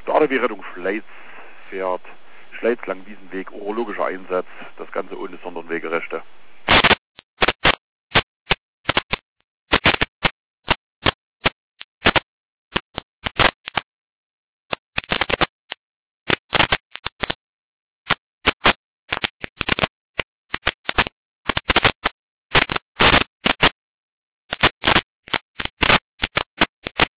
ADW-Rettung Schleiz fährt Schleiz Langwiesenweg, urologischer Einsatz, das Ganze ohne Sonderwegerechte.